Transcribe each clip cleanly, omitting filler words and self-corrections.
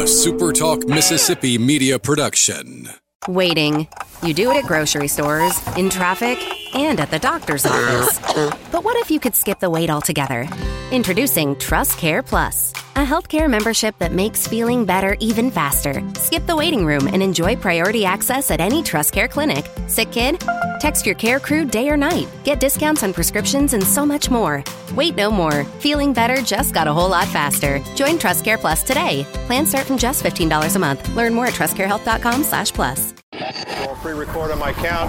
a SuperTalk Mississippi media production. Waiting. You do it at grocery stores, in traffic, and at the doctor's office. But what if you could skip the wait altogether? Introducing TrustCare Plus, a healthcare membership that makes feeling better even faster. Skip the waiting room and enjoy priority access at any TrustCare clinic. Sick kid? Text your care crew day or night. Get discounts on prescriptions and so much more. Wait no more. Feeling better just got a whole lot faster. Join TrustCare Plus today. Plans start from just $15 a month. Learn more at trustcarehealth.com/plus. I'll pre-record on my count.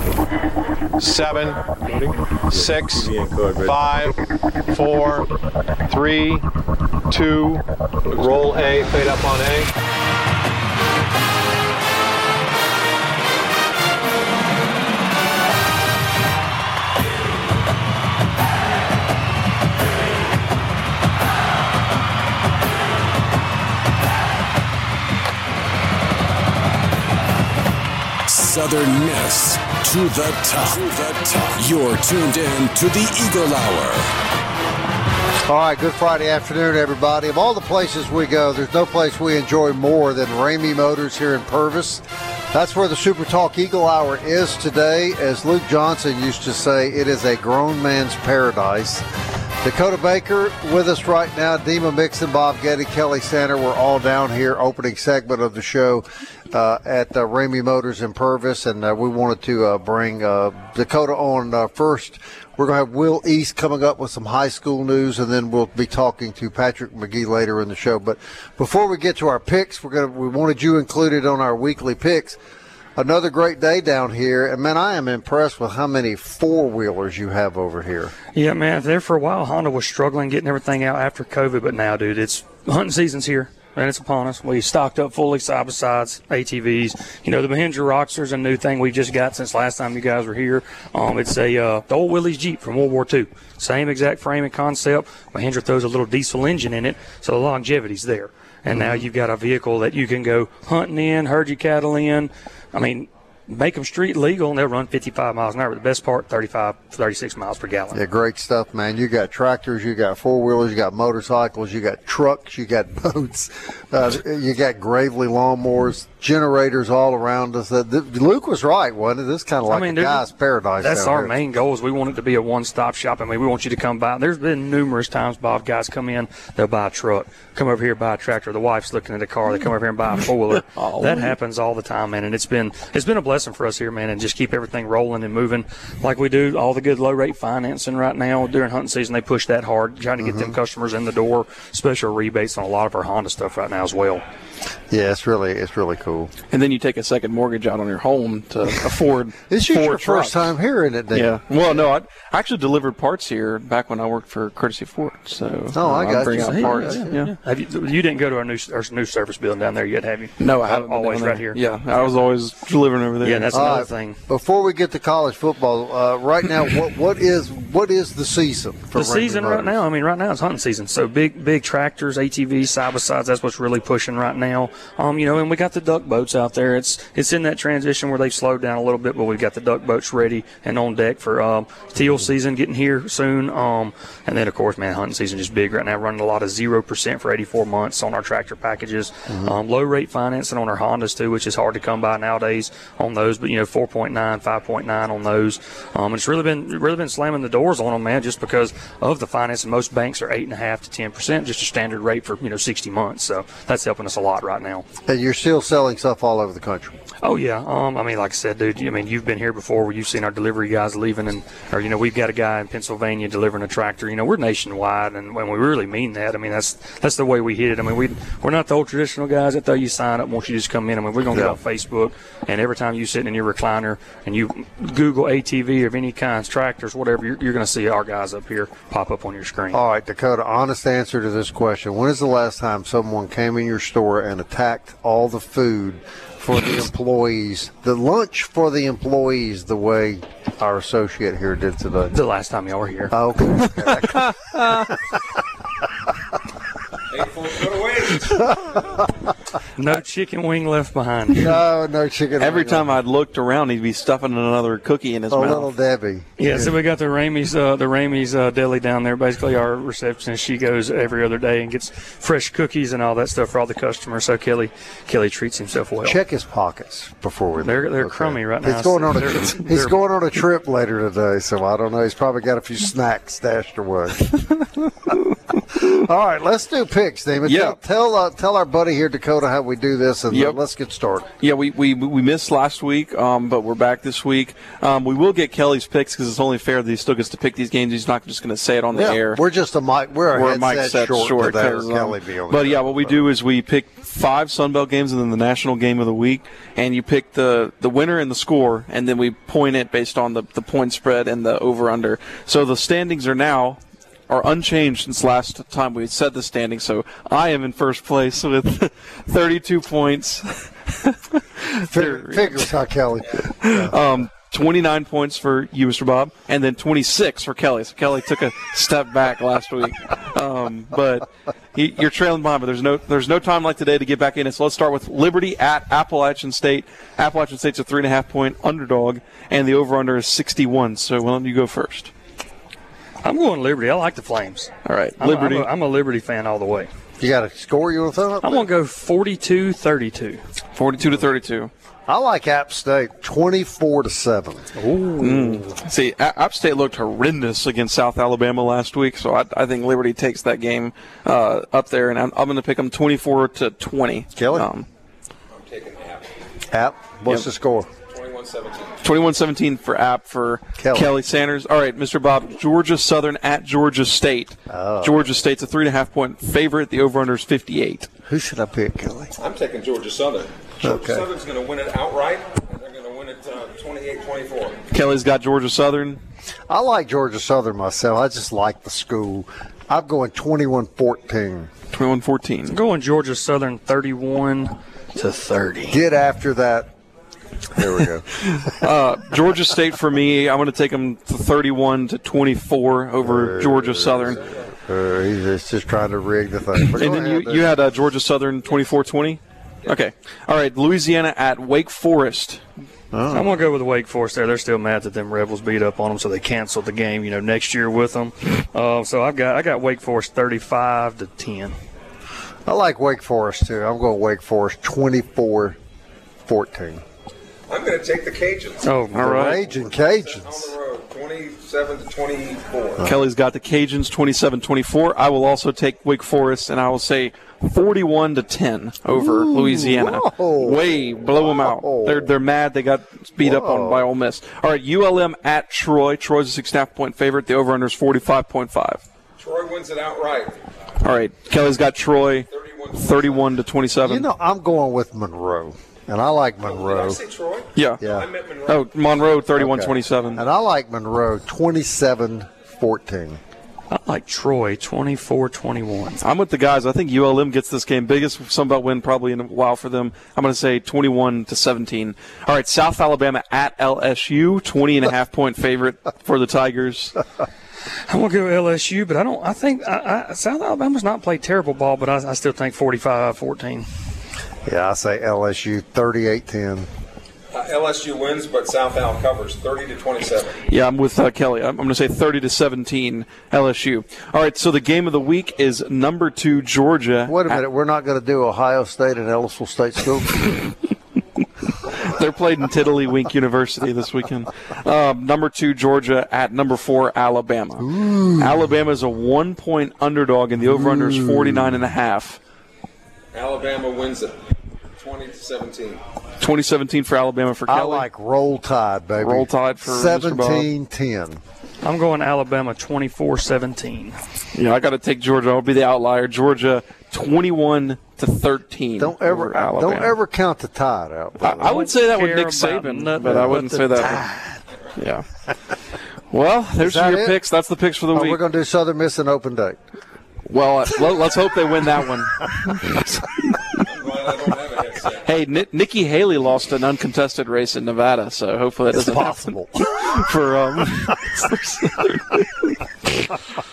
7, 6, 5, 4, 3, 2. Roll A, fade up on A. Southern Miss to the top. You're tuned in to the Eagle Hour. All right, good Friday afternoon, everybody. Of all the places we go, there's no place we enjoy more than Ramey Motors here in Purvis. That's where the Super Talk Eagle Hour is today. As Luke Johnson used to say, it is a grown man's paradise. Dakota Baker with us right now, Dima Mixon, Bob Getty, Kelly Sander. We're all down here, opening segment of the show at Ramey Motors in Purvis, and we wanted to bring Dakota on first. We're going to have Will East coming up with some high school news, and then we'll be talking to Patrick McGee later in the show. But before we get to our picks, we wanted you included on our weekly picks. Another great day down here, and man, I am impressed with how many four-wheelers you have over here. Yeah, man, there for a while, Honda was struggling getting everything out after COVID, but now, dude, it's hunting season's here, and it's upon us. We stocked up fully side-by-sides, ATVs. You know, the Mahindra Rockster's a new thing we just got since last time you guys were here. It's the old Willys Jeep from World War II. Same exact frame and concept. Mahindra throws a little diesel engine in it, so the longevity's there. And now you've got a vehicle that you can go hunting in, herd your cattle in. I mean, make them street legal, and they'll run 55 miles an hour. The best part, 36 miles per gallon. Yeah, great stuff, man. You got tractors, you got four-wheelers, you got motorcycles, you got trucks, you got boats, you got Gravely lawnmowers, generators all around us. Luke was right, wasn't it? This is kind of like a guy's paradise. That's our main goal is we want it to be a one-stop shop. I mean, we want you to come by. There's been numerous times, Bob, guys come in, they'll buy a truck, come over here, buy a tractor. The wife's looking at a car, they come over here and buy a four-wheeler. That happens all the time, man, and it's been a blessing for us here, man, and just keep everything rolling and moving like we do. All the good low-rate financing right now during hunting season, they push that hard, trying to get them customers in the door. Special rebates on a lot of our Honda stuff right now as well. Yeah, it's really cool. And then you take a second mortgage out on your home to afford. This is your first time hearing it, Dan. Yeah. Well, no, I actually delivered parts here back when I worked for Courtesy Ford. So I got bring you. out parts. Yeah. Have you didn't go to our new service building down there yet, have you? No, I haven't. Always right here. Yeah, I was always delivering over there. Yeah, that's another thing. Before we get to college football, right now, what is the season for the season right now? I mean, right now it's hunting season. So big tractors, ATVs, side-by-sides. That's what's really pushing right now. And we got the duck boats out there. It's in that transition where they've slowed down a little bit, but we've got the duck boats ready and on deck for teal season getting here soon. And then, of course, man, hunting season is big right now. Running a lot of 0% for 84 months on our tractor packages. Low rate financing on our Hondas too, which is hard to come by nowadays on those. But 4.9, 5.9 on those. And it's really been slamming the doors on them, man, just because of the financing. Most banks are 8.5 to 10%, just a standard rate for 60 months. So that's helping us a lot right now. And you're still selling stuff all over the country. Oh, yeah. I mean, like I said, dude, you've been here before where you've seen our delivery guys leaving or we've got a guy in Pennsylvania delivering a tractor. We're nationwide, and when we really mean that, I mean, that's the way we hit it. I mean, we're not the old traditional guys that throw you sign up once you just come in. I mean, we're going to get on Facebook, and every time you sitting in your recliner and you Google ATV of any kinds, tractors, whatever, you're going to see our guys up here pop up on your screen. All right, Dakota, honest answer to this question. When is the last time someone came in your store and attacked all the food for the employees, the lunch for the employees, the way our associate here did today? The last time y'all were here. Okay. No chicken wing left behind. No chicken. Every time I'd looked around, he'd be stuffing another cookie in his mouth. Little Debbie. Yeah, so we got the Ramey's deli down there. Basically, our receptionist, she goes every other day and gets fresh cookies and all that stuff for all the customers. So Kelly treats himself well. Check his pockets before we. They're crummy right now. He's going on a trip later today, so I don't know. He's probably got a few snacks stashed away. All right, let's do picks, Damon. Yeah. Tell our buddy here, Dakota, how we do this, and let's get started. Yeah, we missed last week, but we're back this week. We will get Kelly's picks because it's only fair that he still gets to pick these games. He's not just going to say it on the air. We're just a mic. We're a mic set short today, or Kelly be on. But yeah, what we do is we pick 5 Sunbelt games and then the national game of the week, and you pick the winner and the score, and then we point it based on the point spread and the over/under. So the standings are unchanged since last time we said the standings. So I am in first place with 32 points. Figures, huh, Kelly? 29 points for you, Mr. Bob, and then 26 for Kelly. So Kelly took a step back last week. But you're trailing behind, but there's no time like today to get back in it. So let's start with Liberty at Appalachian State. Appalachian State's a 3.5-point underdog, and the over-under is 61. So why don't you go first? I'm going Liberty. I like the Flames. All right, Liberty. I'm a Liberty fan all the way. You got a score you want to throw up? I'm going to go 42-32. 42-32. I like App State 24-7. Ooh. See, App State looked horrendous against South Alabama last week, so I think Liberty takes that game up there, and I'm going to pick them 24-20. Kelly? I'm taking App. App? What's the score? 21-17 for App for Kelly Sanders. All right, Mr. Bob, Georgia Southern at Georgia State. Oh. Georgia State's a 3.5-point favorite. The over-under is 58. Who should I pick, Kelly? I'm taking Georgia Southern. Okay. Southern's going to win it outright, and they're going to win it 28-24. Kelly's got Georgia Southern. I like Georgia Southern myself. I just like the school. I'm going 21-14. 21-14. I'm going Georgia Southern 31-30. Get after that. There we go. Georgia State for me, I'm going to take them 31-24 over Georgia Southern. He's just trying to rig the thing. And then you had Georgia Southern 24-20? Okay. All right, Louisiana at Wake Forest. I'm going to go with Wake Forest there. They're still mad that them Rebels beat up on them, so they canceled the game, next year with them. So I got Wake Forest 35-10. I like Wake Forest, too. I'm going Wake Forest 24-14. I'm going to take the Cajuns. Oh, all right. Raging Cajuns. On the road, 27-24. Kelly's got the Cajuns 27-24. I will also take Wake Forest, and I will say 41-10 over Louisiana. Whoa. Blow them out. They're mad. They got beat up on by Ole Miss. All right, ULM at Troy. Troy's a 6.5-point favorite. The over-under is 45.5. Troy wins it outright. All right, Kelly's got Troy 31-27. I'm going with Monroe. And I like Monroe. Did I say Troy? Yeah. I meant Monroe. Oh, Monroe 31-27. And I like Monroe 27-14. I like Troy 24-21. I'm with the guys. I think ULM gets this game. Biggest Sunbelt win probably in a while for them. I'm going to say 21-17. All right, South Alabama at LSU, 20.5-point favorite for the Tigers. I'm going to go LSU, but I think South Alabama's not played terrible ball, but I still think 45-14. Yeah, I say LSU 38-10. LSU wins, but South Al covers 30-27. Yeah, I'm with Kelly. I'm going to say 30-17 LSU. All right, so the game of the week is number 2 Georgia. Wait a minute, we're not going to do Ohio State and Ellisville State School? They're played in Tiddlywink University this weekend. Number 2 Georgia at number 4 Alabama. Alabama is a 1-point underdog, and the over-under is 49.5. Alabama wins it 20-17. 2017 for Alabama for Kelly. I like Roll Tide, baby. Roll Tide for 17-10. I'm going Alabama 24-17. Yeah, I got to take Georgia. I'll be the outlier. Georgia 21-13. Don't ever count the Tide out. I would say that with Nick Saban, but I wouldn't say that. Yeah. Well, there's your picks. That's the picks for the week. We're going to do Southern Miss an open date. Well, let's hope they win that one. I'm glad I don't have a headset. Hey, Nikki Haley lost an uncontested race in Nevada, so hopefully that doesn't happen. For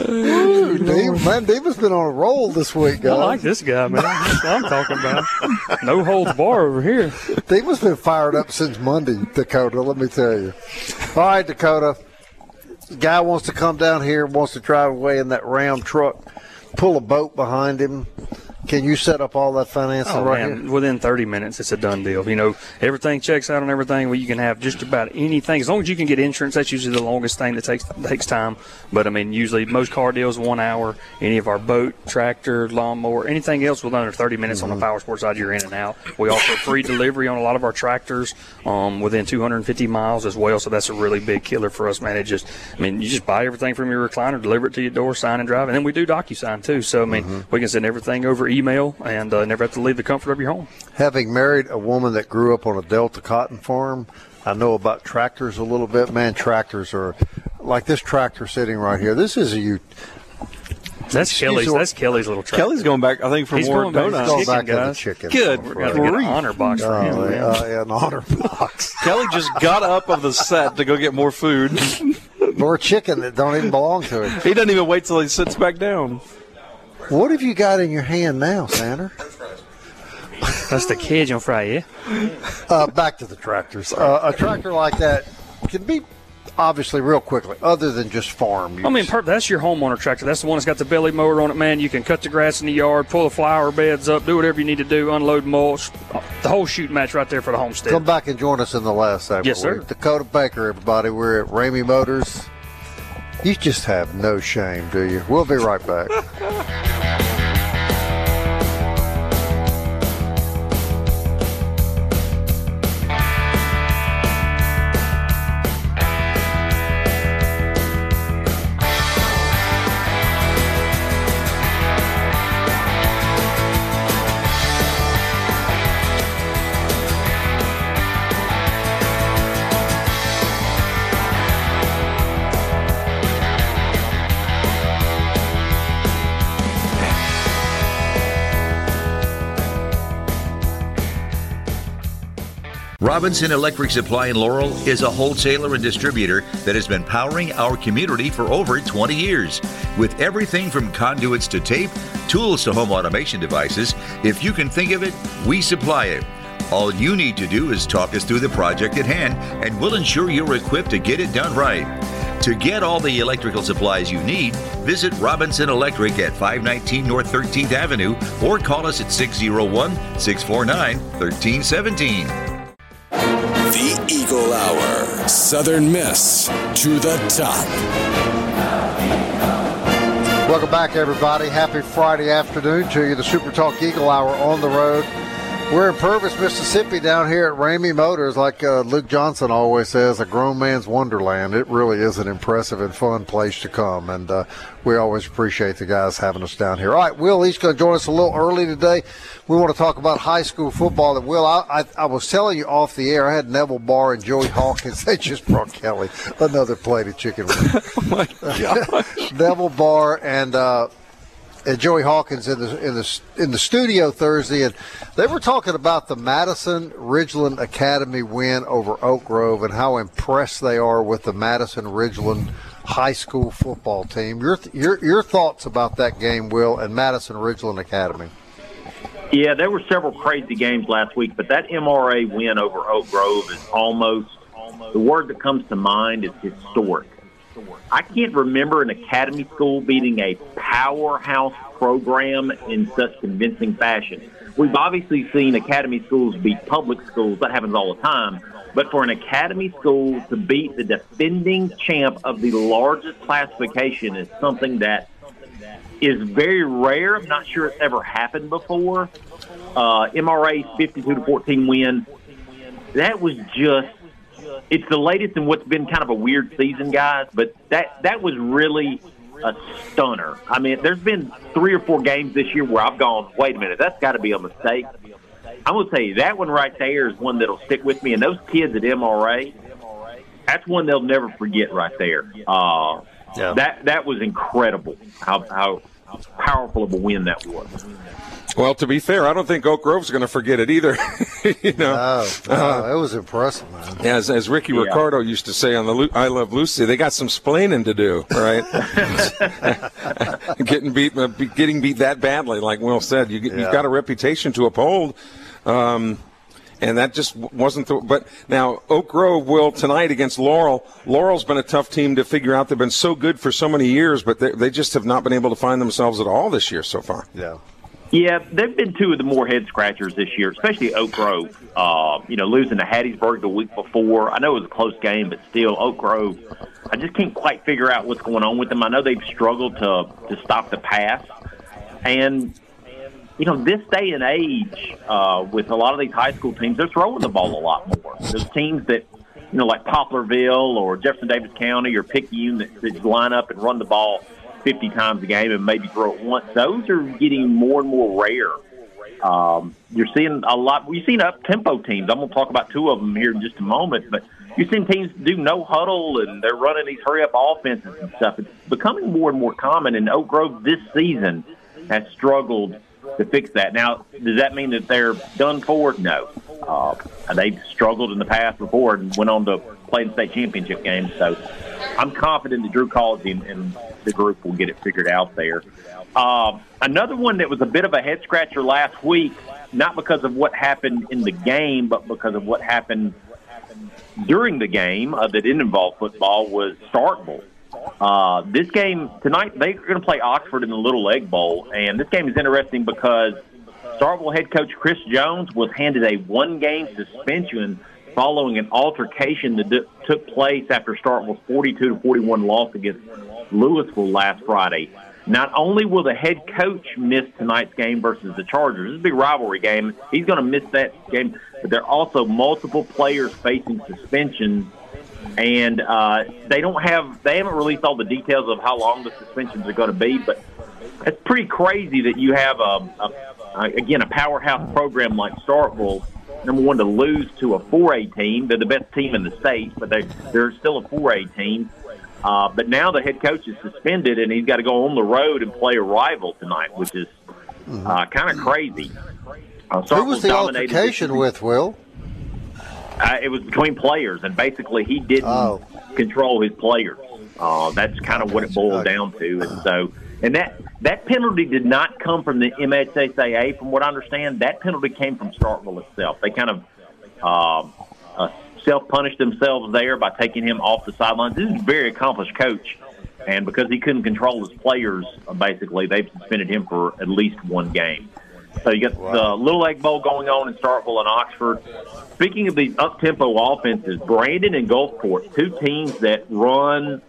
Diva's been on a roll this week, guys. I like this guy, man. That's what I'm talking about. No holds bar over here. Diva's been fired up since Monday, Dakota, let me tell you. All right, Dakota. Guy wants to come down here, wants to drive away in that Ram truck, pull a boat behind him. Can you set up all that financing here? Within 30 minutes, it's a done deal. You know, everything checks out on everything. Well, you can have just about anything. As long as you can get insurance, that's usually the longest thing that takes time. But, I mean, usually most car deals, 1 hour. Any of our boat, tractor, lawnmower, anything else within under 30 minutes on the power sports side, you're in and out. We offer free delivery on a lot of our tractors within 250 miles as well. So that's a really big killer for us, man. You just buy everything from your recliner, deliver it to your door, sign and drive. And then we do DocuSign, too. So, I mean, we can send everything over email and never have to leave the comfort of your home. Having married a woman that grew up on a Delta cotton farm, I know about tractors a little bit. Man, tractors are like this tractor sitting right here. This is That's Kelly's little tractor. Kelly's going back, I think, for more donuts. He's going back guys. to the chicken. Good. We're going to get an honor box for him. Yeah, an honor box. Kelly just got up of the set to go get more food. More chicken that don't even belong to him. He doesn't even wait till he sits back down. What have you got in your hand now, Sander? That's the Cajun fry, yeah? Back to the tractors. A tractor like that can be obviously real quickly, other than just farm use. I mean, that's your homeowner tractor. That's the one that's got the belly mower on it, man. You can cut the grass in the yard, pull the flower beds up, do whatever you need to do, unload mulch. The whole shoot match right there for the homestead. Come back and join us in the last segment. Yes, sir. Dakota Baker, everybody. We're at Ramey Motors. You just have no shame, do you? We'll be right back. Robinson Electric Supply in Laurel is a wholesaler and distributor that has been powering our community for over 20 years. With everything from conduits to tape, tools to home automation devices, if you can think of it, we supply it. All you need to do is talk us through the project at hand, and we'll ensure you're equipped to get it done right. To get all the electrical supplies you need, visit Robinson Electric at 519 North 13th Avenue or call us at 601-649-1317. The Eagle Hour. Southern Miss to the top. Welcome back, everybody. Happy Friday afternoon to you. The Super Talk Eagle Hour on the road. We're in Purvis, Mississippi, down here at Ramey Motors. Like Luke Johnson always says, a grown man's wonderland. It really is an impressive and fun place to come, and we always appreciate the guys having us down here. All right, Will, he's going to join us a little early today. We want to talk about high school football. And Will, I was telling you off the air, I had Neville Barr and Joey Hawkins. They just brought Kelly another plate of chicken wings. Oh, my God. Neville Barr and Joey Hawkins in the studio Thursday, and they were talking about the Madison Ridgeland Academy win over Oak Grove and how impressed they are with the Madison Ridgeland high school football team. Your thoughts about that game, Will, and Madison Ridgeland Academy? Yeah, there were several crazy games last week, but that MRA win over Oak Grove is almost the word that comes to mind is historic. I can't remember an academy school beating a powerhouse program in such convincing fashion. We've obviously seen academy schools beat public schools. That happens all the time. But for an academy school to beat the defending champ of the largest classification is something that is very rare. I'm not sure it's ever happened before. MRA's 52-14 win, that was just, it's the latest in what's been kind of a weird season, guys, but that was really a stunner. I mean, there's been 3 or 4 games this year where I've gone, wait a minute, that's got to be a mistake. I'm going to tell you, that one right there is one that'll stick with me, and those kids at MRA, that's one they'll never forget right there. That was incredible, how powerful of a win that was. Well, to be fair, I don't think Oak Grove's going to forget it either. No, it was impressive, man. As Ricky Ricardo used to say on the I Love Lucy, they got some splaining to do, right? getting beat that badly, like Will said. You've got a reputation to uphold. And that just wasn't but now Oak Grove will tonight against Laurel. Laurel's been a tough team to figure out. They've been so good for so many years, but they just have not been able to find themselves at all this year so far. Yeah, they've been two of the more head-scratchers this year, especially Oak Grove. Losing to Hattiesburg the week before. I know it was a close game, but still, Oak Grove, I just can't quite figure out what's going on with them. I know they've struggled to stop the pass. And, this day and age, with a lot of these high school teams, they're throwing the ball a lot more. There's teams that, like Poplarville or Jefferson Davis County or Picayune that line up and run the ball 50 times a game and maybe throw it once. Those are getting more and more rare. You're seeing a lot. You've seen up-tempo teams. I'm going to talk about two of them here in just a moment, but you've seen teams do no huddle and they're running these hurry-up offenses and stuff. It's becoming more and more common, and Oak Grove this season has struggled to fix that. Now, does that mean that they're done for? No. They've struggled in the past before and went on to play in state championship games, so I'm confident that Drew College and the group will get it figured out there. Another one that was a bit of a head-scratcher last week, not because of what happened in the game, but because of what happened during the game that didn't involve football, was Starkville. This game tonight, they're going to play Oxford in the Little Egg Bowl, and this game is interesting because Starkville head coach Chris Jones was handed a one-game suspension following an altercation that took place after Starkville's 42-41 loss against Louisville last Friday. Not only will the head coach miss tonight's game versus the Chargers, this is a big rivalry game, he's going to miss that game, but there are also multiple players facing suspension, and they haven't released all the details of how long the suspensions are going to be, but it's pretty crazy that you have a powerhouse program like Starkville, number one, to lose to a 4A team. They're the best team in the state, but they're still a 4A team. But now the head coach is suspended, and he's got to go on the road and play a rival tonight, which is kind of crazy. Who was the altercation with, Will? It was between players, and basically he didn't control his players. That's kind of what it boiled down to. And that penalty did not come from the MHSAA, from what I understand. That penalty came from Starkville itself. They kind of self-punished themselves there by taking him off the sidelines. This is a very accomplished coach, and because he couldn't control his players, basically, they've suspended him for at least one game. So you got the Little Egg Bowl going on in Starkville and Oxford. Speaking of these up-tempo offenses, Brandon and Gulfport, two teams that run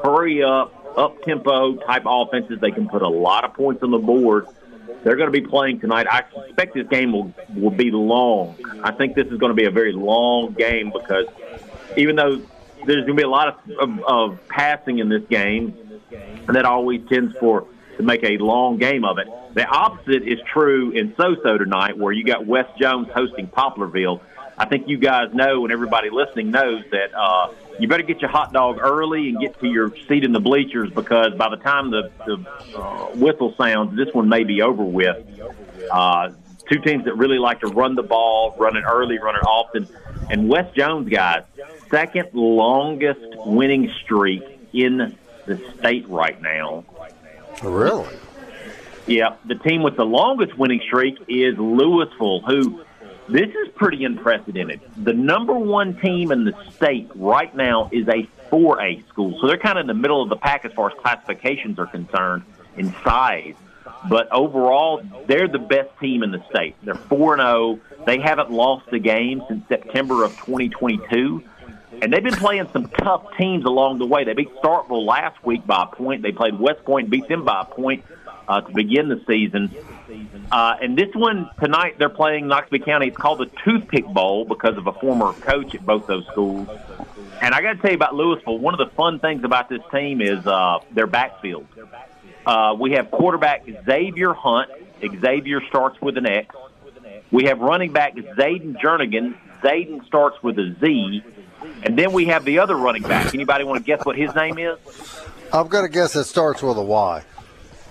up-tempo type offenses. They can put a lot of points on the board. They're going to be playing tonight. I suspect this game will be long. I think this is going to be a very long game because even though there's going to be a lot of passing in this game, and that always tends to make a long game of it. The opposite is true in So-So tonight, where you got West Jones hosting Poplarville. I think you guys know, and everybody listening knows, that you better get your hot dog early and get to your seat in the bleachers, because by the time the whistle sounds, this one may be over with. Two teams that really like to run the ball, run it early, run it often. And West Jones, guys, second longest winning streak in the state right now. Really? Yeah, the team with the longest winning streak is Louisville, who this is pretty unprecedented. The number one team in the state right now is a 4A school, so they're kind of in the middle of the pack as far as classifications are concerned in size. But overall, they're the best team in the state. They're 4-0. They haven't lost a game since September of 2022. And they've been playing some tough teams along the way. They beat Starkville last week by a point. They played West Point, beat them by a point to begin the season. And this one tonight, they're playing Knoxville County. It's called the Toothpick Bowl because of a former coach at both those schools. And I got to tell you about Louisville. One of the fun things about this team is their backfield. We have quarterback Xavier Hunt. Xavier starts with an X. We have running back Zayden Jernigan. Zayden starts with a Z. And then we have the other running back. Anybody want to guess what his name is? I'm going to guess it starts with a Y.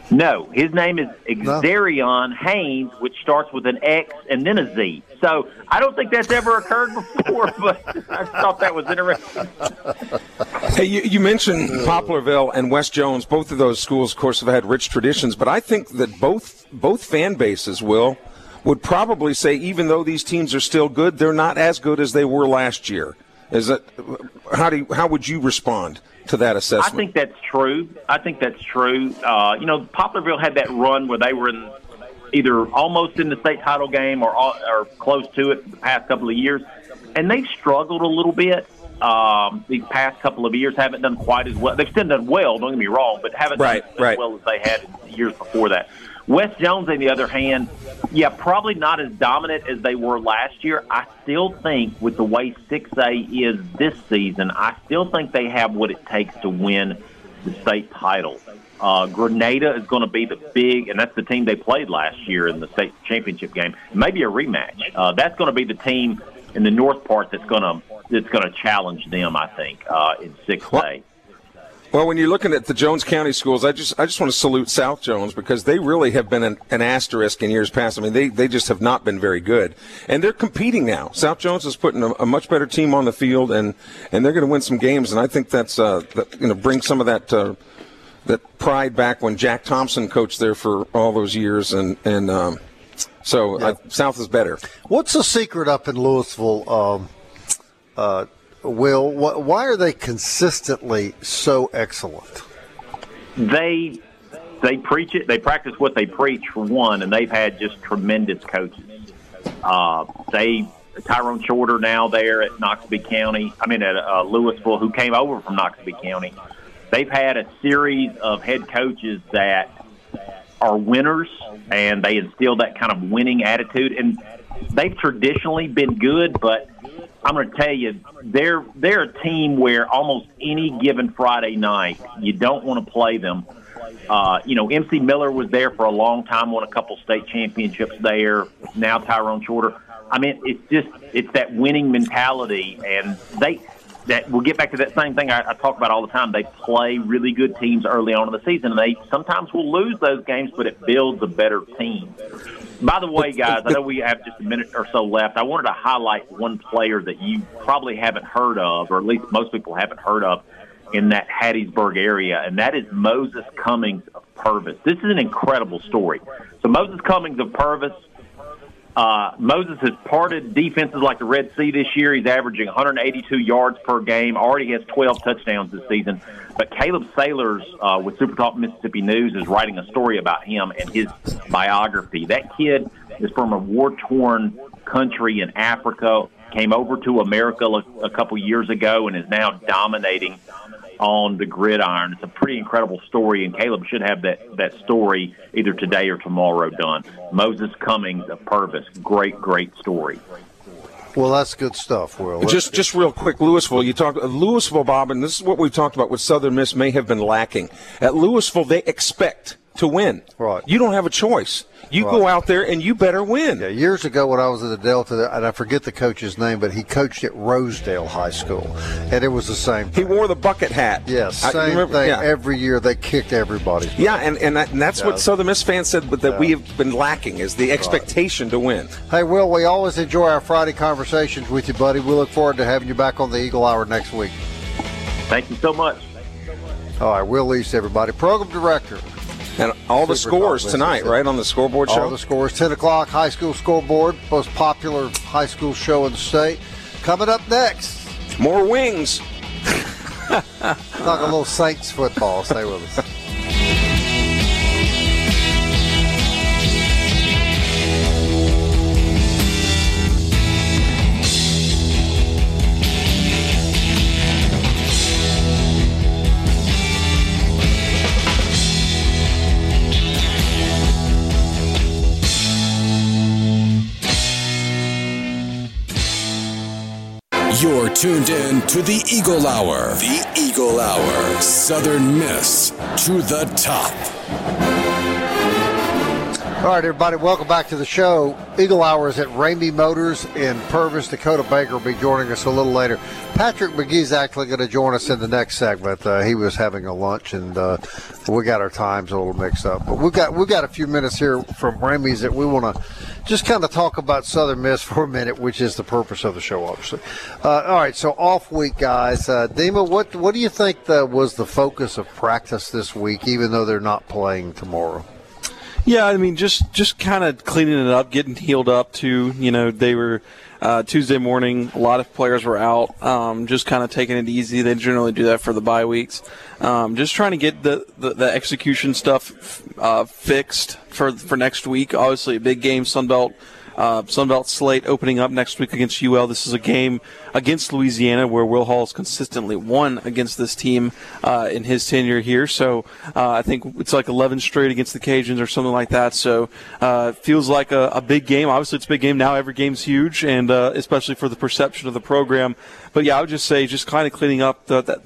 No, his name is Xarion Haynes, which starts with an X and then a Z. So I don't think that's ever occurred before, but I thought that was interesting. Hey, you mentioned Poplarville and West Jones. Both of those schools, of course, have had rich traditions, but I think that both fan bases, would probably say, even though these teams are still good, they're not as good as they were last year. How would you respond to that assessment? I think that's true. Poplarville had that run where they were either almost in the state title game or close to it the past couple of years, and they've struggled a little bit. These past couple of years haven't done quite as well. They've still done well, don't get me wrong, but haven't done as well as they had in the years before that. West Jones, on the other hand, probably not as dominant as they were last year. I still think with the way 6A is this season, I still think they have what it takes to win the state title. Grenada is going to be the big, and that's the team they played last year in the state championship game. Maybe a rematch. That's going to be the team in the north part that's going to challenge them, I think, in 6A. Well, when you're looking at the Jones County schools, I just want to salute South Jones because they really have been an asterisk in years past. I mean, they just have not been very good, and they're competing now. South Jones is putting a much better team on the field, and they're going to win some games. And I think that's bring some of that pride back when Jack Thompson coached there for all those years, South is better. What's the secret up in Louisville? Will, why are they consistently so excellent? They preach it. They practice what they preach, for one, and they've had just tremendous coaches. Tyrone Shorter now there at Louisville, who came over from Noxubee County. They've had a series of head coaches that are winners, and they instill that kind of winning attitude. And they've traditionally been good, but I'm going to tell you, they're a team where almost any given Friday night, you don't want to play them. MC Miller was there for a long time, won a couple state championships there. Now Tyrone Shorter. I mean, it's that winning mentality, and we'll get back to that same thing I talk about all the time. They play really good teams early on in the season, and they sometimes will lose those games, but it builds a better team. By the way, guys, I know we have just a minute or so left. I wanted to highlight one player that you probably haven't heard of, or at least most people haven't heard of, in that Hattiesburg area, and that is Moses Cummings of Purvis. This is an incredible story. So Moses Cummings of Purvis, Moses has parted defenses like the Red Sea this year. He's averaging 182 yards per game, already has 12 touchdowns this season. But Caleb Sailors with Super Talk Mississippi News is writing a story about him and his biography. That kid is from a war-torn country in Africa, came over to America a couple years ago, and is now dominating on the gridiron. It's a pretty incredible story, and Caleb should have that story either today or tomorrow done. Moses Cummings of Purvis, great story. Well, that's good stuff, Will. Just real quick, Louisville. You talked Louisville, Bob, and this is what we've talked about. What Southern Miss may have been lacking at Louisville. They expect to win. Right. You don't have a choice. You go out there and you better win. Yeah, years ago when I was at the Delta, and I forget the coach's name, but he coached at Rosedale High School, and it was the same thing. He wore the bucket hat. Yes, same thing. Yeah. Every year they kicked everybody. Yeah, and that's what Southern Miss fans said, but that we have been lacking is the expectation to win. Hey, Will, we always enjoy our Friday conversations with you, buddy. We look forward to having you back on the Eagle Hour next week. Thank you so much. All right, Will East, everybody. Program director. And all the scores tonight, right, on the scoreboard show? All the scores. 10 o'clock, High School Scoreboard, most popular high school show in the state. Coming up next. More wings. Talk a little Saints football. Stay with us. You're tuned in to the Eagle Hour. The Eagle Hour. Southern Miss to the top. All right, everybody, welcome back to the show. Eagle Hour is at Ramey Motors in Purvis. Dakota Baker will be joining us a little later. Patrick McGee's actually going to join us in the next segment. He was having a lunch, and we got our times a little mixed up. But we've got a few minutes here from Ramey's that we want to just kind of talk about Southern Miss for a minute, which is the purpose of the show, obviously. All right, so off week, guys. Dima, what do you think was the focus of practice this week, even though they're not playing tomorrow? Yeah, I mean, just kind of cleaning it up, getting healed up too. They were Tuesday morning. A lot of players were out, just kind of taking it easy. They generally do that for the bye weeks. Just trying to get the execution stuff fixed for next week. Obviously, a big game, Sunbelt slate opening up next week against UL. This is a game against Louisiana where Will Hall's consistently won against this team in his tenure here. So I think it's like 11 straight against the Cajuns or something like that. So it feels like a big game. Obviously, it's a big game now. Every game's huge, and especially for the perception of the program. But, yeah, I would just say just kind of cleaning up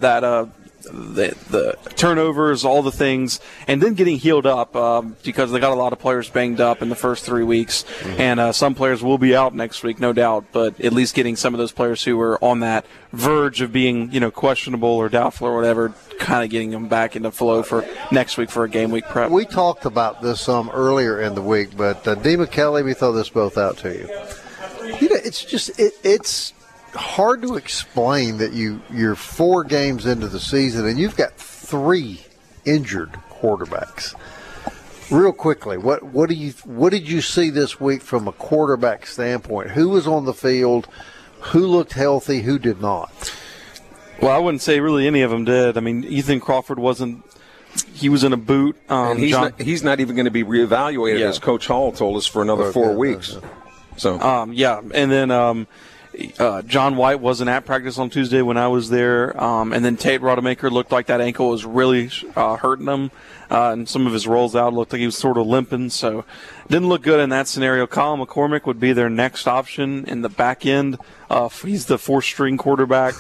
the turnovers, all the things, and then getting healed up because they got a lot of players banged up in the first 3 weeks, and some players will be out next week, no doubt, but at least getting some of those players who were on that verge of being, questionable or doubtful or whatever, kind of getting them back into flow for next week for a game week prep. We talked about this some earlier in the week, but Dima Kelly, we throw this both out to you. It's just it's hard to explain that you're 4 games into the season and you've got 3 injured quarterbacks. Real quickly, what did you see this week from a quarterback standpoint? Who was on the field? Who looked healthy? Who did not? Well, I wouldn't say really any of them did. I mean, Ethan Crawford wasn't. He was in a boot. And he's not even going to be reevaluated, as Coach Hall told us, for another 4 weeks. So and then. John White wasn't at practice on Tuesday when I was there, and then Tate Rodemaker looked like that ankle was really hurting him, and some of his rolls out looked like he was sort of limping, so didn't look good in that scenario. Colin McCormick would be their next option in the back end. He's the 4th-string quarterback.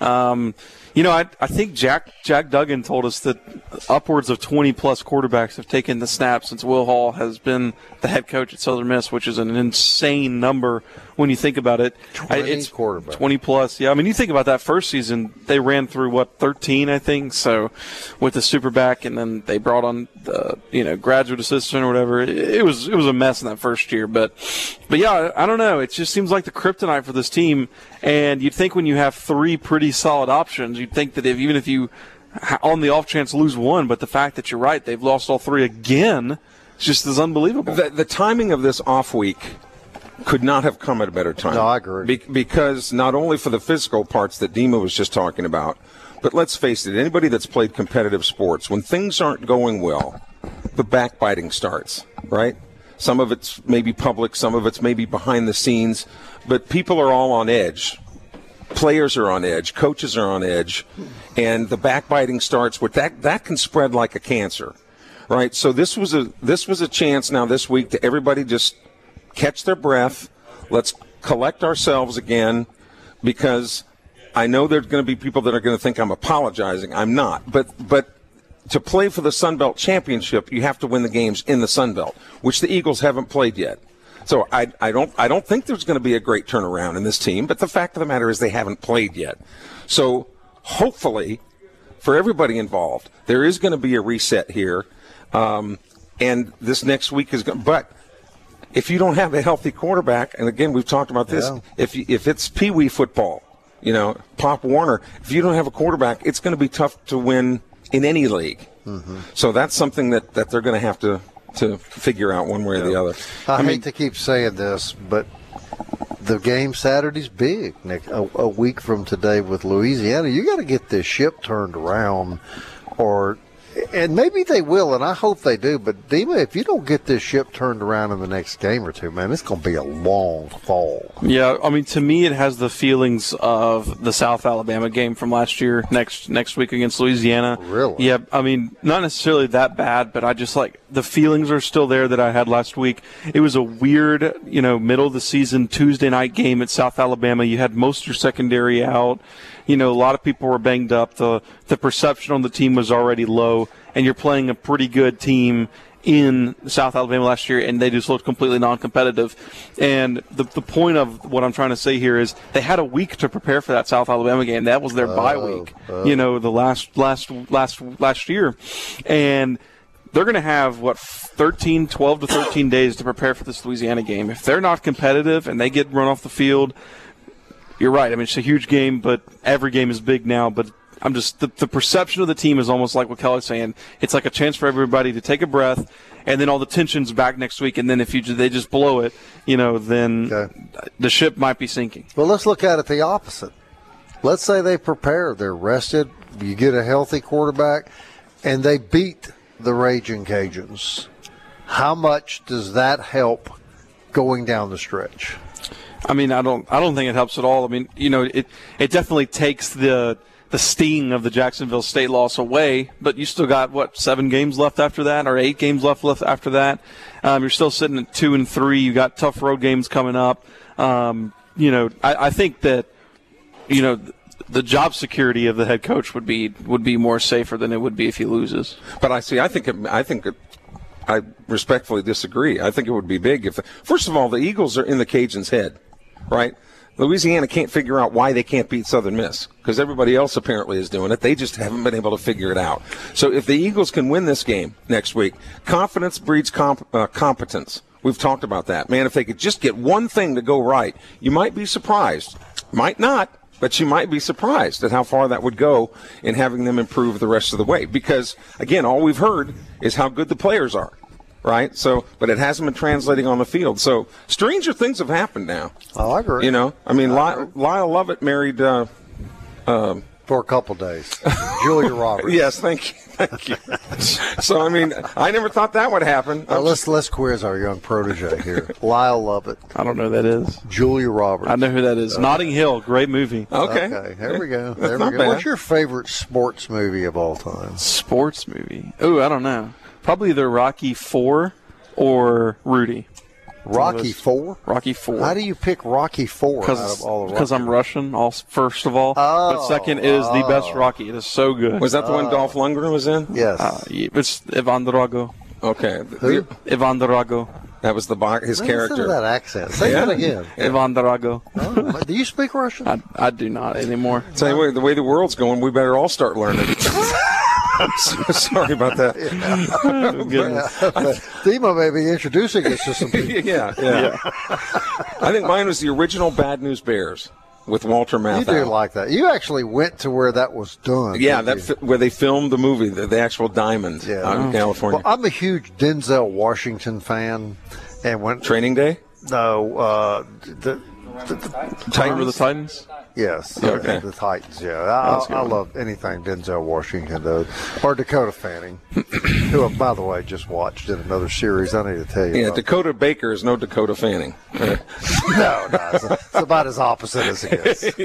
I think Jack Duggan told us that upwards of 20-plus quarterbacks have taken the snap since Will Hall has been the head coach at Southern Miss, which is an insane number when you think about it. 20 quarterbacks. 20-plus, yeah. I mean, you think about that first season, they ran through, 13, I think, so with the Superback, and then they brought on the, graduate assistant or whatever. It was a mess in that first year. But yeah, I don't know. It just seems like the kryptonite for this team, and you'd think when you have 3 pretty solid options, you'd think that even if you, on the off chance, lose one, but the fact that you're right, they've lost all 3 again, it's just as unbelievable. The timing of this off week could not have come at a better time. No, I agree. Because not only for the physical parts that Dima was just talking about, but let's face it, anybody that's played competitive sports, when things aren't going well, the backbiting starts, right? Some of it's maybe public, some of it's maybe behind the scenes, but people are all on edge. Players are on edge, coaches are on edge, and the backbiting starts with that can spread like a cancer, right? So this was a chance now this week to everybody just catch their breath. Let's collect ourselves again, because I know there's going to be people that are going to think I'm apologizing. I'm not, but to play for the Sun Belt Championship, you have to win the games in the Sun Belt, which the Eagles haven't played yet. So I don't think there's going to be a great turnaround in this team, but the fact of the matter is they haven't played yet. So hopefully, for everybody involved, there is going to be a reset here, and this next week is going. But if you don't have a healthy quarterback, and again we've talked about this, if it's Pee Wee football, Pop Warner, if you don't have a quarterback, it's going to be tough to win in any league. Mm-hmm. So that's something that they're going to have to figure out one way or the other. I hate to keep saying this, but the game Saturday's big, Nick. A week from today with Louisiana, you got to get this ship turned around, and maybe they will, and I hope they do. But Dima, if you don't get this ship turned around in the next game or two, man, it's going to be a long fall. Yeah, I mean, to me, it has the feelings of the South Alabama game from last year. Next week against Louisiana. Really? Yeah, I mean, not necessarily that bad, but I just the feelings are still there that I had last week. It was a weird, middle of the season Tuesday night game at South Alabama. You had most of your secondary out. A lot of people were banged up. The perception on the team was already low, and you're playing a pretty good team in South Alabama last year, and they just looked completely non-competitive. And the point of what I'm trying to say here is they had a week to prepare for that South Alabama game. That was their bye week, the last year. And they're going to have, 12 to 13 days to prepare for this Louisiana game. If they're not competitive and they get run off the field, you're right. I mean, it's a huge game, but every game is big now. But I'm just the perception of the team is almost like what Kelly's saying. It's like a chance for everybody to take a breath, and then all the tension's back next week. And then if they just blow it, then the ship might be sinking. Well, let's look at it the opposite. Let's say they prepare, they're rested, you get a healthy quarterback, and they beat the Raging Cajuns. How much does that help going down the stretch? I mean, I don't think it helps at all. I mean, it definitely takes the sting of the Jacksonville State loss away, but you still got 7 games left after that, or 8 games left after that. You're still sitting at 2-3. You got tough road games coming up. I think that the job security of the head coach would be more safer than it would be if he loses. But I respectfully disagree. I think it would be big if, first of all, the Eagles are in the Cajuns' head, right? Louisiana can't figure out why they can't beat Southern Miss because everybody else apparently is doing it. They just haven't been able to figure it out. So if the Eagles can win this game next week, confidence breeds competence. We've talked about that. Man, if they could just get one thing to go right, you might be surprised. Might not, but you might be surprised at how far that would go in having them improve the rest of the way. Because, again, all we've heard is how good the players are, right? So, but it hasn't been translating on the field. So stranger things have happened now. Oh, I agree. Lyle Lovett married for a couple days. Julia Roberts. Yes, thank you. So, I mean, I never thought that would happen. Let's quiz our young protege here. Lyle Lovett. I don't know who that is. Julia Roberts. I know who that is. Notting Hill, great movie. Okay. There we go. That's not bad. What's your favorite sports movie of all time? Sports movie? Oh, I don't know. Probably either Rocky IV or Rudy. Rocky IV? Rocky IV. How do you pick Rocky IV out of all of Rocky? Because I'm Russian, first of all. But second, it is the best Rocky. It is so good. Was that the one Dolph Lundgren was in? Yes. It's Ivan Drago. Okay. Who? Ivan Drago. That was his character. Listen to that accent. Say that again. Ivan Drago. Oh, do you speak Russian? I do not anymore. Tell you what, the way the world's going, we better all start learning. Sorry about that. Dima may be introducing us to some people. Yeah. I think mine was the original Bad News Bears with Walter Matthau. You do like that. You actually went to where that was done. Yeah, where they filmed the movie, the actual Diamond out in California. Well, I'm a huge Denzel Washington fan. And when Training Day? No, Titan of the Titans? Yes. Okay. The Titans, yeah. I love anything Denzel Washington does. Or Dakota Fanning, who, by the way, just watched in another series I need to tell you Yeah, about. Dakota Baker is no Dakota Fanning. No, it's about as opposite as it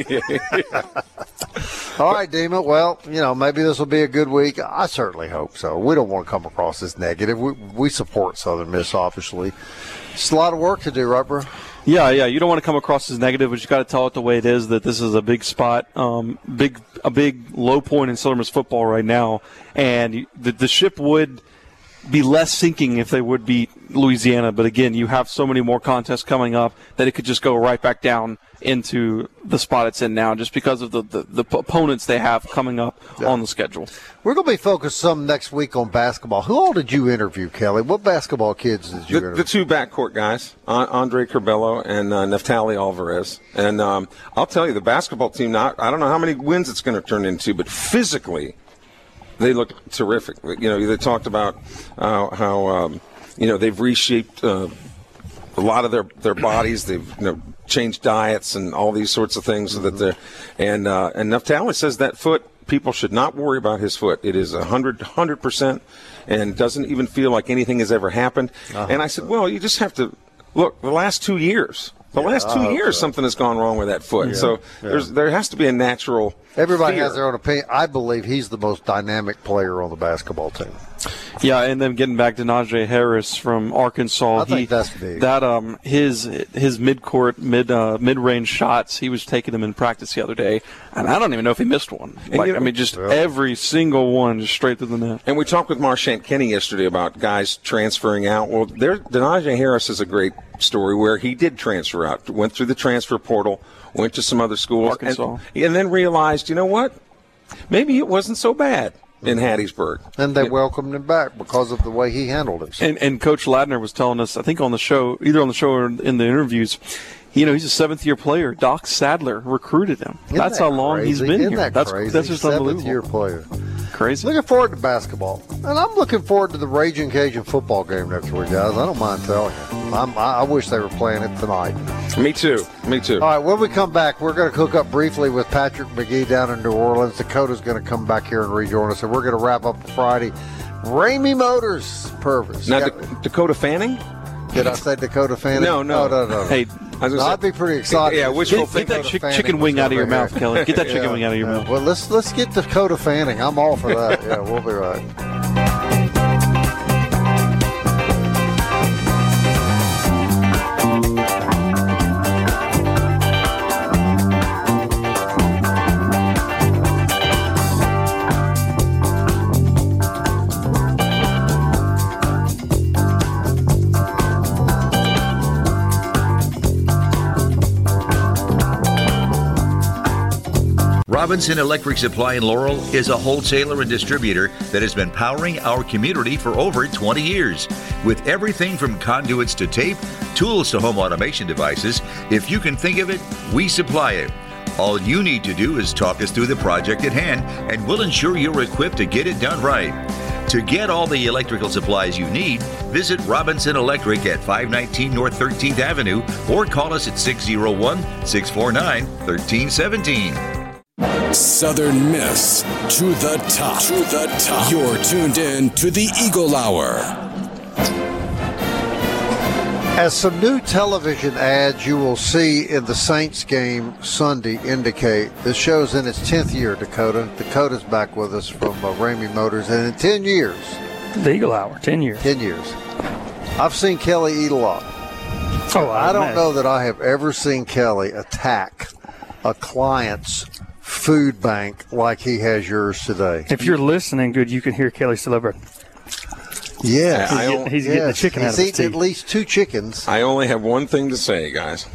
gets. All right, Dima. Well, maybe this will be a good week. I certainly hope so. We don't want to come across as negative. We support Southern Miss, obviously. It's a lot of work to do, right, bro? Yeah. You don't want to come across as negative, but you got to tell it the way it is. That this is a big spot, a big low point in Southern Miss football right now, and the ship would be less sinking if they would beat Louisiana. But again, you have so many more contests coming up that it could just go right back down into the spot it's in now, just because of the opponents they have coming up on the schedule. We're going to be focused some next week on basketball. Who all did you interview, Kelly? What basketball kids did you interview? The two backcourt guys, Andre Curbelo and Neftali Alvarez. And I'll tell you, the basketball team, I don't know how many wins it's going to turn into, but physically they look terrific. They talked about how they've reshaped a lot of their bodies. They've changed diets and all these sorts of things so that they're and Neftali says that foot, people should not worry about his foot. It is 100% and doesn't even feel like anything has ever happened. And I said, well, you just have to look the last 2 years. Something has gone wrong with that foot. So there has to be a natural Everybody fear. has their own opinion. I believe he's the most dynamic player on the basketball team. Yeah, and then getting back to Najee Harris from Arkansas. I think that's big. That his midcourt, mid-range shots, he was taking them in practice the other day, and I don't even know if he missed one. Every single one just straight through the net. And we talked with Marchant Kenny yesterday about guys transferring out. Well, Najee Harris is a great story where he did transfer out, went through the transfer portal, went to some other schools, Arkansas, and then realized, you know what? Maybe it wasn't so bad in Hattiesburg. And they welcomed him back because of the way he handled it. And Coach Ladner was telling us, I think on the show, either on the show or in the interviews, he's a seventh-year player. Doc Sadler recruited him. That's how long he's been here. That's just unbelievable. Seventh-year player. Crazy. Looking forward to basketball. And I'm looking forward to the Raging Cajun football game next week, guys. I don't mind telling you. I wish they were playing it tonight. Me too. All right, when we come back, we're going to hook up briefly with Patrick McGee down in New Orleans. Dakota's going to come back here and rejoin us, and we're going to wrap up Friday. Ramey Motors, Purvis. Now, Dakota Fanning? Did I say Dakota Fanning? No. Hey, I'd be pretty excited. Yeah, get that chicken wing out of your mouth, Kelly. Get that chicken wing out of your mouth. Well, let's get Dakota Fanning. I'm all for that. Yeah, we'll be right. Robinson Electric Supply in Laurel is a wholesaler and distributor that has been powering our community for over 20 years. With everything from conduits to tape, tools to home automation devices, if you can think of it, we supply it. All you need to do is talk us through the project at hand, and we'll ensure you're equipped to get it done right. To get all the electrical supplies you need, visit Robinson Electric at 519 North 13th Avenue or call us at 601-649-1317. Southern Miss to the top. You're tuned in to the Eagle Hour. As some new television ads you will see in the Saints game Sunday indicate, this show's in its 10th year, Dakota. Dakota's back with us from Ramey Motors, and in 10 years. The Eagle Hour, 10 years. 10 years. I've seen Kelly eat a lot. I don't know that I have ever seen Kelly attack a client's food bank like he has yours today. If you're listening good, you can hear Kelly celebrate. Yeah, he's getting the chicken out of his teeth. He's eaten at least 2 chickens. I only have one thing to say, guys.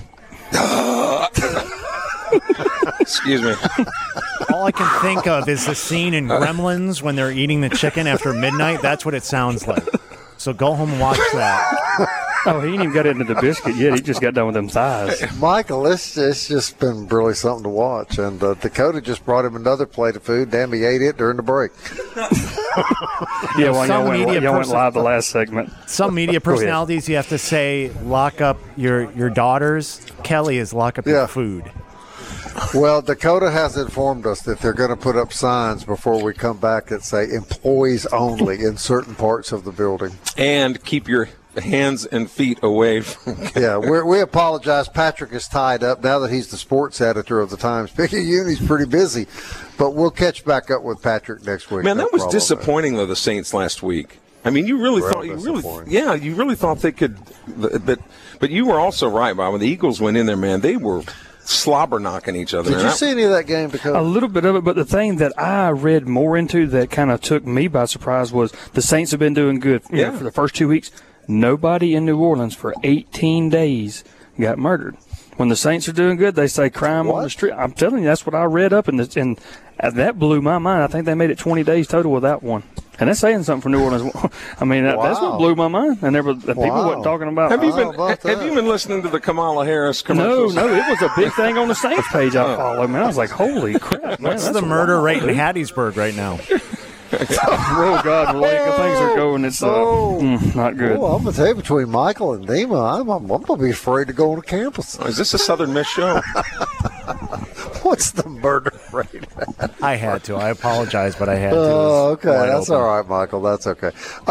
Excuse me. All I can think of is the scene in Gremlins when they're eating the chicken after midnight. That's what it sounds like. So go home and watch that. Oh, he ain't even got into the biscuit yet. He just got done with them thighs. Michael, it's just been really something to watch. And Dakota just brought him another plate of food. Damn, he ate it during the break. Yeah, well, y'all went live the last segment. Some media personalities, you have to say, lock up your daughters. Kelly is lock up your food. Well, Dakota has informed us that they're going to put up signs before we come back that say employees only in certain parts of the building. And keep your hands and feet away from Yeah, we apologize. Patrick is tied up now that he's the sports editor of the Times-Picayune. He's pretty busy, but we'll catch back up with Patrick next week. Man, that was disappointing though. The Saints last week. I mean, you really thought they could, but you were also right, Bob. When the Eagles went in there, man, they were slobber knocking each other. Did you see any of that game? Because a little bit of it, but the thing that I read more into that kind of took me by surprise was the Saints have been doing good for the first 2 weeks. Nobody in New Orleans for 18 days got murdered. When the Saints are doing good, they say crime on the street. I'm telling you, that's what I read up, and that blew my mind. I think they made it 20 days total without one. And that's saying something for New Orleans. I mean, that's what blew my mind. And people wasn't talking about. Have you been listening to the Kamala Harris commercials? No, it was a big thing on the Saints page I follow. Man, I was like, holy crap, man. What's the murder rate in Hattiesburg right now? Oh, God, things are going. It's not good. Oh, I'm going to tell you, between Michael and Dima, I'm going to be afraid to go on campus. Is this a Southern Miss show? What's the murder rate? I had to. I apologize, but I had to. Oh, okay. That's all right, Michael. That's okay.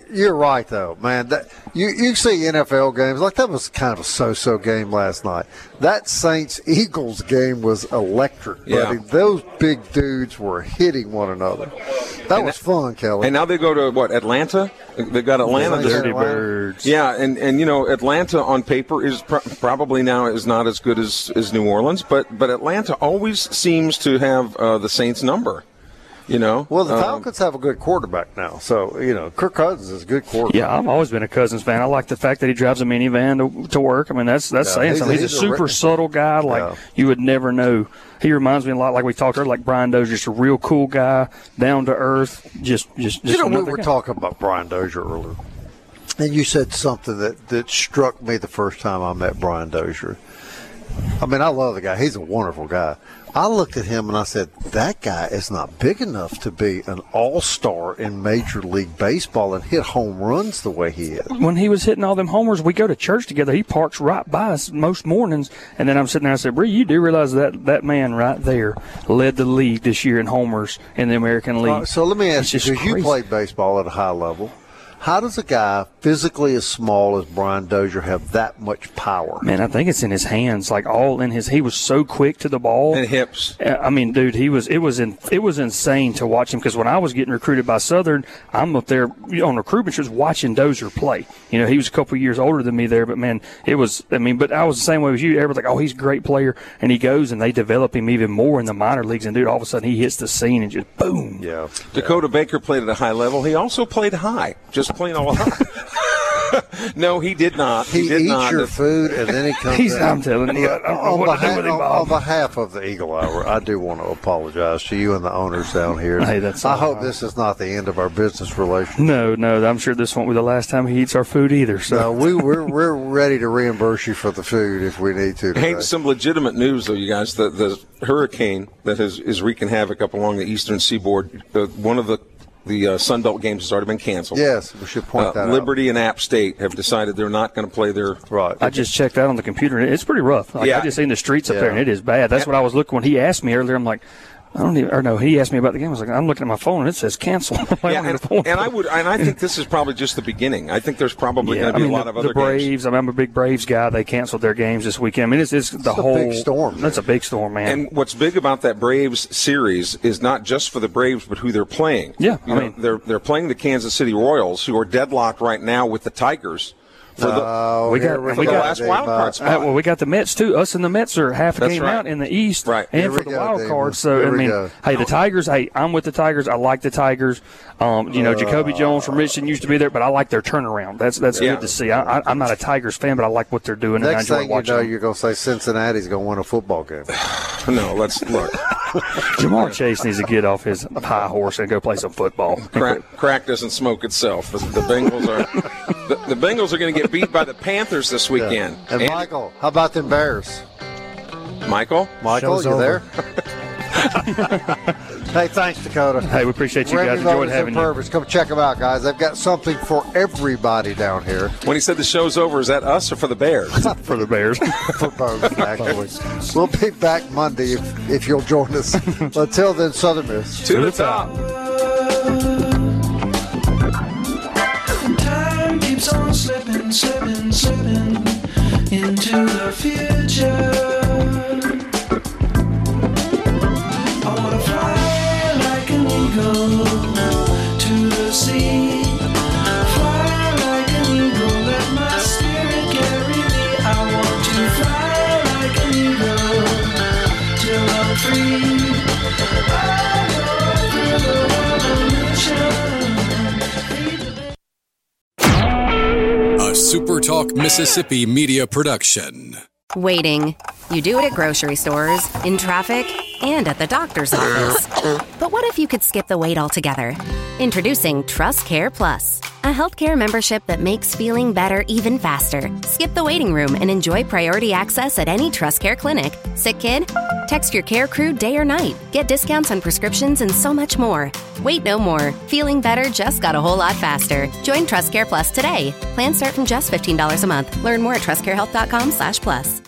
You're right, though, man. You see NFL games, like that was kind of a so-so game last night. That Saints-Eagles game was electric, buddy. Yeah. Those big dudes were hitting one another. That was fun, Kelly. And now they go to, what, Atlanta? They've got Atlanta. Dirty Birds. Yeah, and Atlanta on paper is probably now is not as good as New Orleans, but Atlanta always seems to have the Saints' number. Well, the Falcons have a good quarterback now, so Kirk Cousins is a good quarterback. Yeah, I've always been a Cousins fan. I like the fact that he drives a minivan to work. I mean, that's saying something. He's a super subtle guy, you would never know. He reminds me a lot, like we talked earlier, like Brian Dozier, just a real cool guy, down to earth. Just we were talking about Brian Dozier earlier, and you said something that struck me the first time I met Brian Dozier. I mean, I love the guy. He's a wonderful guy. I looked at him and I said, that guy is not big enough to be an all-star in Major League Baseball and hit home runs the way he is. When he was hitting all them homers, we go to church together. He parks right by us most mornings. And then I'm sitting there and I said, Bree, you do realize that man right there led the league this year in homers in the American League. So let me ask you, because you played baseball at a high level, how does a guy physically as small as Brian Dozier have that much power? Man, I think it's in his hands, like all in his. He was so quick to the ball and hips. I mean, dude, it was insane to watch him because when I was getting recruited by Southern, I'm up there on recruitment just watching Dozier play. He was a couple of years older than me there, but man, it was. I mean, but I was the same way as you. Everybody's like, oh, he's a great player, and he goes and they develop him even more in the minor leagues, and dude, all of a sudden he hits the scene and just boom. Yeah. Dakota Baker played at a high level. He also played high, just plain old high. No, he did not. He did eats not. your food, and then he comes out. I'm telling you, I don't know what to do with him, Bob. On behalf of the Eagle Hour, I do want to apologize to you and the owners down here. Hey, that's I all hope right. this is not the end of our business relationship. No, I'm sure this won't be the last time he eats our food either. So No, we're ready to reimburse you for the food if we need to today. Hey, some legitimate news, though, you guys. The hurricane that is wreaking havoc up along the eastern seaboard, one of the Sun Belt games has already been canceled. Yes, we should point that out. Liberty and App State have decided they're not going to play their. Right. I just checked out on the computer, and it's pretty rough. I just seen the streets up there, and it is bad. That's what I was looking when he asked me earlier. I'm like, he asked me about the game. I was like, I'm looking at my phone, and it says cancel. I think this is probably just the beginning. I think there's probably going to be a lot of other the Braves, games. I'm a big Braves guy. They canceled their games this weekend. I mean, it's the whole big storm. That's a big storm, man. And what's big about that Braves series is not just for the Braves, but who they're playing. Yeah, they're playing the Kansas City Royals, who are deadlocked right now with the Tigers. For the last wild card spot. We got the Mets too. Us and the Mets are half a game out in the East, right? And for the wild card. So the Tigers. Hey, I'm with the Tigers. I like the Tigers. Jacoby Jones from Richmond used to be there, but I like their turnaround. That's good to see. I'm not a Tigers fan, but I like what they're doing. Next and I thing enjoy watching them. you're going to say Cincinnati's going to win a football game. No, let's look. Jamar Chase needs to get off his high horse and go play some football. Crack doesn't smoke itself. The Bengals are the Bengals are going to get beat by the Panthers this weekend. Yeah. And Michael, how about them Bears? Michael, you there? Hey, thanks, Dakota. Hey, we appreciate you guys. Enjoyed having you. Come check them out, guys. They've got something for everybody down here. When he said the show's over, is that us or for the Bears? For the Bears. For both, actually. We'll be back Monday if you'll join us. Until then, Southern Miss. To the top. Time keeps on slipping, slipping, slipping into the future. I want to fly like an eagle to the sea. Fly like an eagle, let my spirit carry me. I want to fly like an eagle till I'm free. A SuperTalk Mississippi media production. Waiting. You do it at grocery stores, in traffic, and at the doctor's office. But what if you could skip the wait altogether? Introducing Trust Care Plus, a healthcare membership that makes feeling better even faster. Skip the waiting room and enjoy priority access at any Trust Care clinic. Sick kid? Text your care crew day or night. Get discounts on prescriptions and so much more. Wait no more. Feeling better just got a whole lot faster. Join Trust Care Plus today. Plans start from just $15 a month. Learn more at trustcarehealth.com/plus.